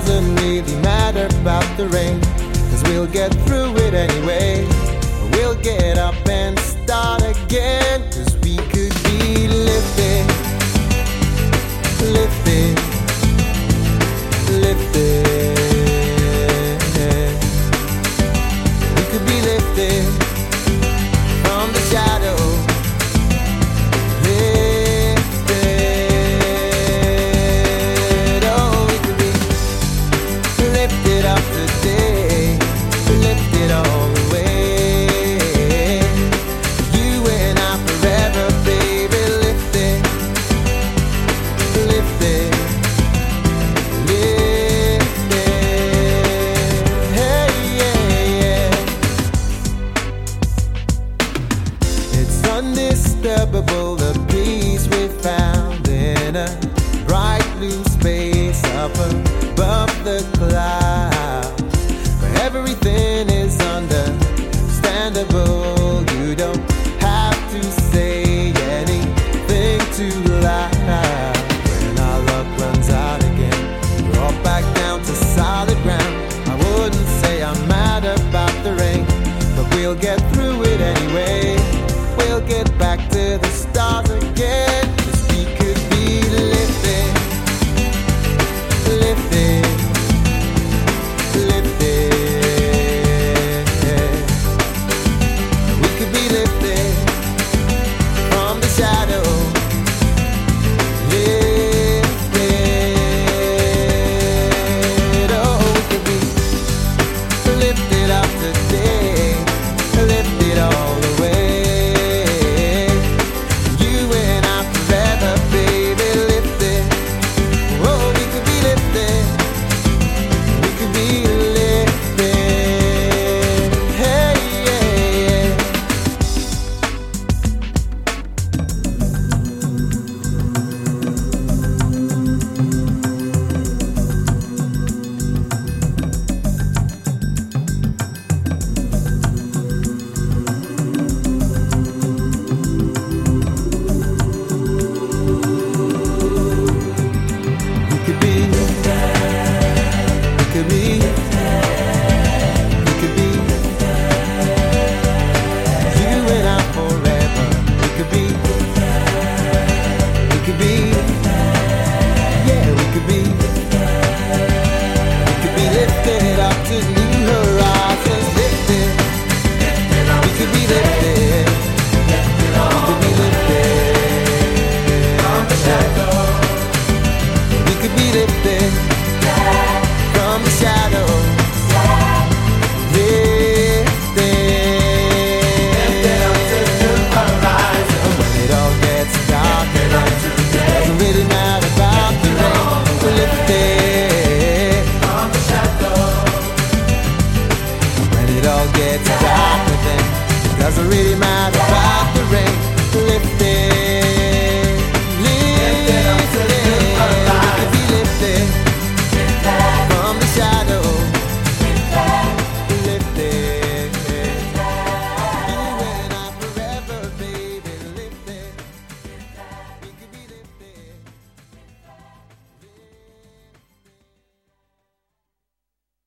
doesn't really matter about the rain, 'cause we'll get through it anyway. We'll get up and start again, 'cause we could be lifted, lifted, lifted. We could be lifted from the shadow, lifted. Oh, we could be lifted up today, lifted all the way. You and I forever, baby, lifted, lifted, lifted. Hey, yeah, yeah. It's undisturbable, the peace we found in a bright blue space up above the clouds, where everything is understandable. You don't have to say anything too loud. When our luck runs out again, we're all back down to solid ground. I wouldn't say I'm mad about the rain, but we'll get through it anyway. We'll get back to the stars again, 'cause we could be lifted, lifted, lifted. We could be lifted from the shadow, lifted. Oh, we could be lifted up today, lifted all the way. You and I forever, baby, lifted. Oh, we could be lifted, we could be lifted. Hey, yeah, yeah. We could be, we could be, we could be, you and I forever. We could be, we could be, yeah, we could be lifted up to new horizons, lifted. We could be lifted, we could be lifted from the shadow. We could be lifted from the shadow, lifted, lifted up to new horizon. And when it all gets dark, it doesn't really matter about the rain. We're lifted from the shadow. When it all gets dark, then it doesn't really matter about the rain.